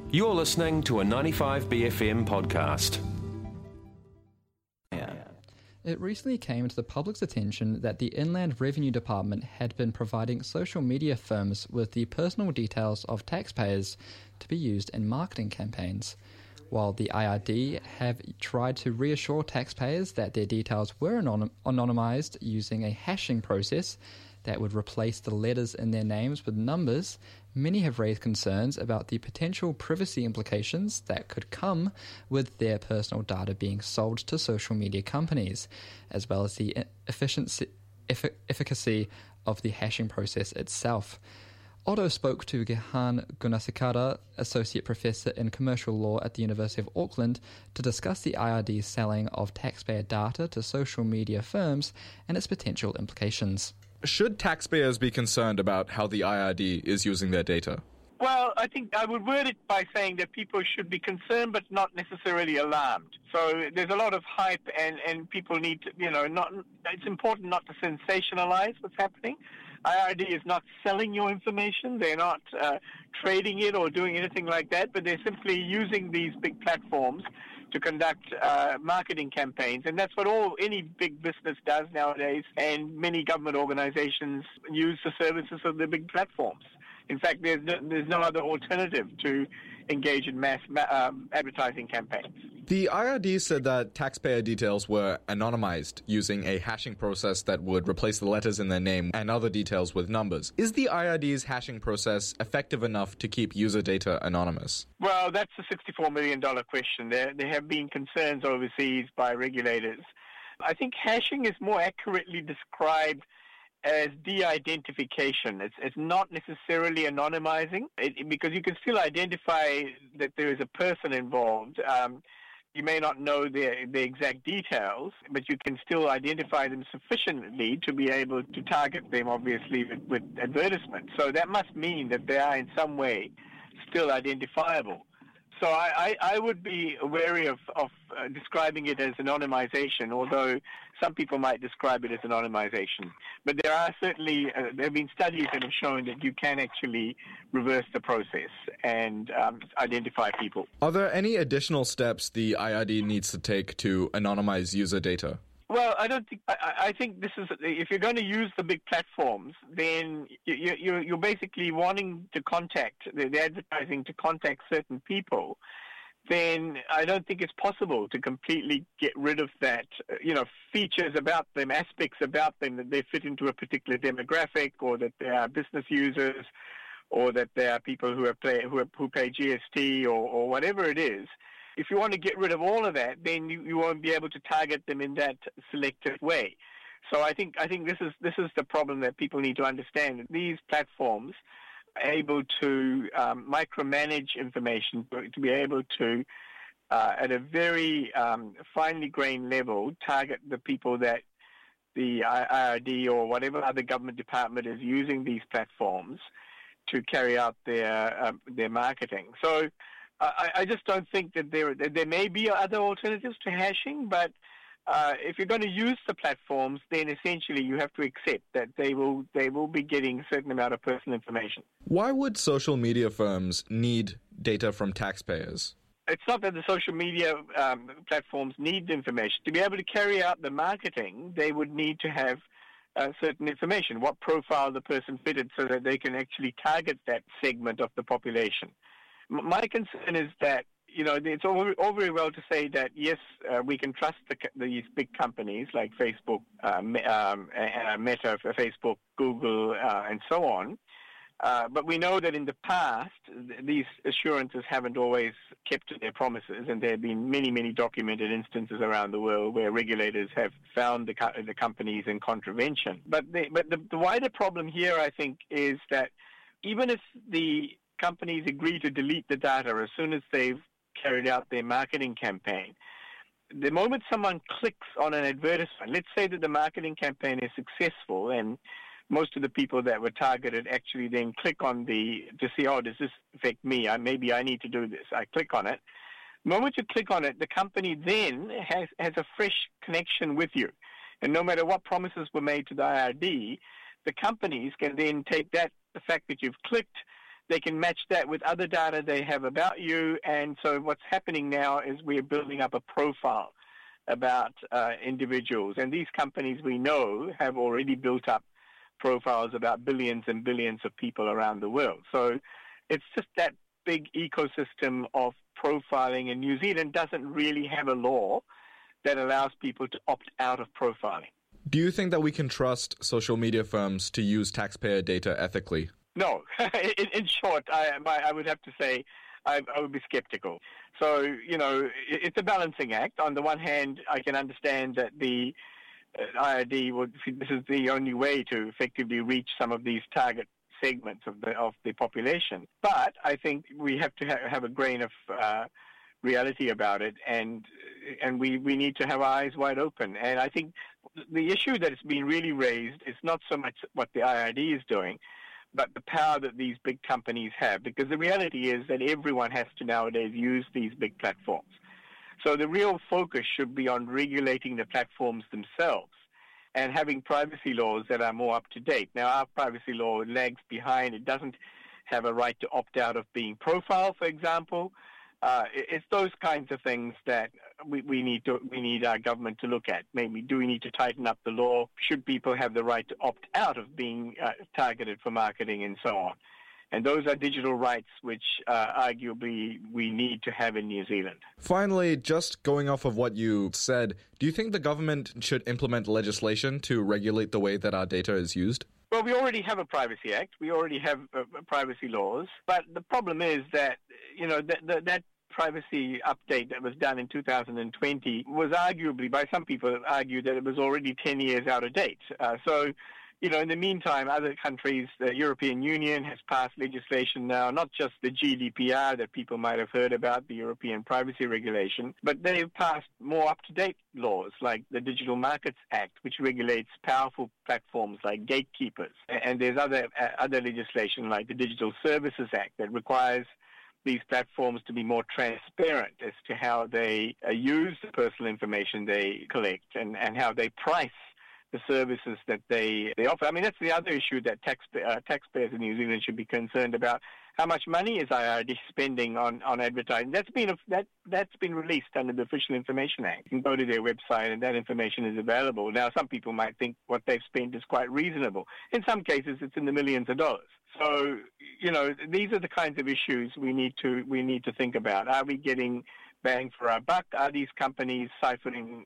You're listening to a 95BFM podcast. It recently came to the public's attention that the Inland Revenue Department had been providing social media firms with the personal details of taxpayers to be used in marketing campaigns. While the IRD have tried to reassure taxpayers that their details were anonymised using a hashing process that would replace the letters in their names with numbers, many have raised concerns about the potential privacy implications that could come with their personal data being sold to social media companies, as well as the efficacy of the hashing process itself. Otto spoke to Gihan Gunasekara, Associate Professor in Commercial Law at the University of Auckland, to discuss the IRD's selling of taxpayer data to social media firms and its potential implications. Should taxpayers be concerned about how the IRD is using their data? Well, I think I would word it by saying that people should be concerned but not necessarily alarmed. So there's a lot of hype and people need to, it's important not to sensationalize what's happening. IRD is not selling your information. They're not trading it or doing anything like that, but they're simply using these big platforms to conduct marketing campaigns. And that's what any big business does nowadays. And many government organizations use the services of the big platforms. In fact, there's no other alternative to engage in mass advertising campaigns. The IRD said that taxpayer details were anonymized using a hashing process that would replace the letters in their name and other details with numbers. Is the IRD's hashing process effective enough to keep user data anonymous? Well, that's a $64 million question. There have been concerns overseas by regulators. I think hashing is more accurately described as de-identification. It's not necessarily anonymizing, because you can still identify that there is a person involved. You may not know the exact details, but you can still identify them sufficiently to be able to target them, obviously, with advertisements. So that must mean that they are in some way still identifiable. So I would be wary of describing it as anonymization, although some people might describe it as anonymization. But there are certainly, there have been studies that have shown that you can actually reverse the process and identify people. Are there any additional steps the IRD needs to take to anonymize user data? Well, I think this is, if you're going to use the big platforms, then you're basically wanting to contact, the advertising to contact certain people, then I don't think it's possible to completely get rid of that, features about them, aspects about them that they fit into a particular demographic, or that they are business users, or that they are people who pay GST or whatever it is. If you want to get rid of all of that, then you won't be able to target them in that selective way. So I think this is the problem that people need to understand. These platforms are able to micromanage information, to be able to, at a very finely grained level, target the people that the IRD or whatever other government department is using these platforms to carry out their marketing. So I just don't think that there may be other alternatives to hashing, but if you're going to use the platforms, then essentially you have to accept that they will be getting a certain amount of personal information. Why would social media firms need data from taxpayers? It's not that the social media platforms need the information. To be able to carry out the marketing, they would need to have certain information, what profile the person fitted, so that they can actually target that segment of the population. My concern is that, it's all very well to say that, yes, we can trust these big companies like Facebook, Meta, Facebook, Google, and so on. But we know that in the past, these assurances haven't always kept to their promises, and there have been many, many documented instances around the world where regulators have found the companies in contravention. But the wider problem here, I think, is that even if the companies agree to delete the data as soon as they've carried out their marketing campaign, the moment someone clicks on an advertisement, let's say that the marketing campaign is successful and most of the people that were targeted actually then click on to see, does this affect me? Maybe I need to do this. I click on it. The moment you click on it, the company then has a fresh connection with you. And no matter what promises were made to the IRD, the companies can then take the fact that you've clicked, They can match that with other data they have about you. And so what's happening now is we're building up a profile about individuals. And these companies we know have already built up profiles about billions and billions of people around the world. So it's just that big ecosystem of profiling, and New Zealand doesn't really have a law that allows people to opt out of profiling. Do you think that we can trust social media firms to use taxpayer data ethically? No. In short, I would have to say I would be skeptical. So, it's a balancing act. On the one hand, I can understand that the IRD this is the only way to effectively reach some of these target segments of the population. But I think we have to have a grain of reality about it, and we need to have our eyes wide open. And I think the issue that has been really raised is not so much what the IRD is doing, but the power that these big companies have. Because the reality is that everyone has to nowadays use these big platforms. So the real focus should be on regulating the platforms themselves and having privacy laws that are more up to date. Now, our privacy law lags behind. It doesn't have a right to opt out of being profiled, for example. It's those kinds of things that we need our government to look at. Maybe, do we need to tighten up the law? Should people have the right to opt out of being targeted for marketing and so on? And those are digital rights which arguably we need to have in New Zealand. Finally, just going off of what you said, do you think the government should implement legislation to regulate the way that our data is used? Well, we already have a Privacy Act. We already have privacy laws. But the problem is that, that privacy update that was done in 2020 was arguably, by some people, argued that it was already 10 years out of date. In the meantime, other countries, the European Union has passed legislation now, not just the GDPR that people might have heard about, the European Privacy Regulation, but they've passed more up-to-date laws like the Digital Markets Act, which regulates powerful platforms like gatekeepers. And there's other legislation like the Digital Services Act that requires these platforms to be more transparent as to how they use the personal information they collect and how they price the services that they offer. I mean, that's the other issue that taxpayers in New Zealand should be concerned about. How much money is IRD spending on advertising? That's been released under the Official Information Act. You can go to their website and that information is available. Now, some people might think what they've spent is quite reasonable. In some cases, it's in the millions of dollars. So, these are the kinds of issues we need to think about. Are we getting bang for our buck? Are these companies siphoning,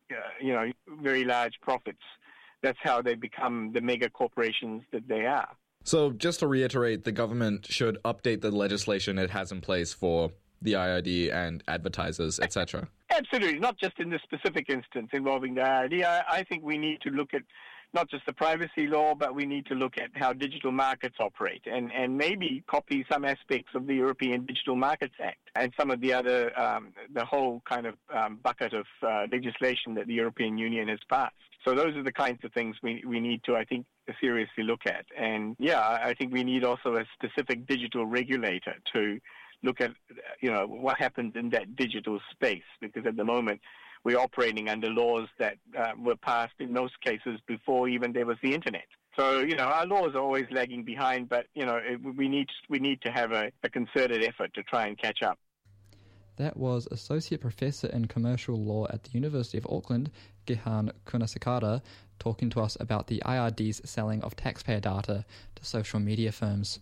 very large profits? That's how they become the mega corporations that they are. So just to reiterate, the government should update the legislation it has in place for the IRD and advertisers, etc. Absolutely, not just in this specific instance involving the IRD. I think we need to look at not just the privacy law, but we need to look at how digital markets operate and maybe copy some aspects of the European Digital Markets Act and some of the other, the whole kind of bucket of legislation that the European Union has passed. So those are the kinds of things we need to, I think, seriously look at. And I think we need also a specific digital regulator to look at, what happens in that digital space, because at the moment we're operating under laws that were passed in most cases before even there was the internet. So, our laws are always lagging behind, but, we need to have a concerted effort to try and catch up. That was Associate Professor in Commercial Law at the University of Auckland, Gihan Kunasakara, talking to us about the IRD's selling of taxpayer data to social media firms.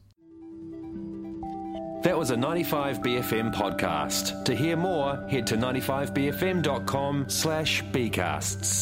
That was a 95BFM podcast. To hear more, head to 95bfm.com/bcasts.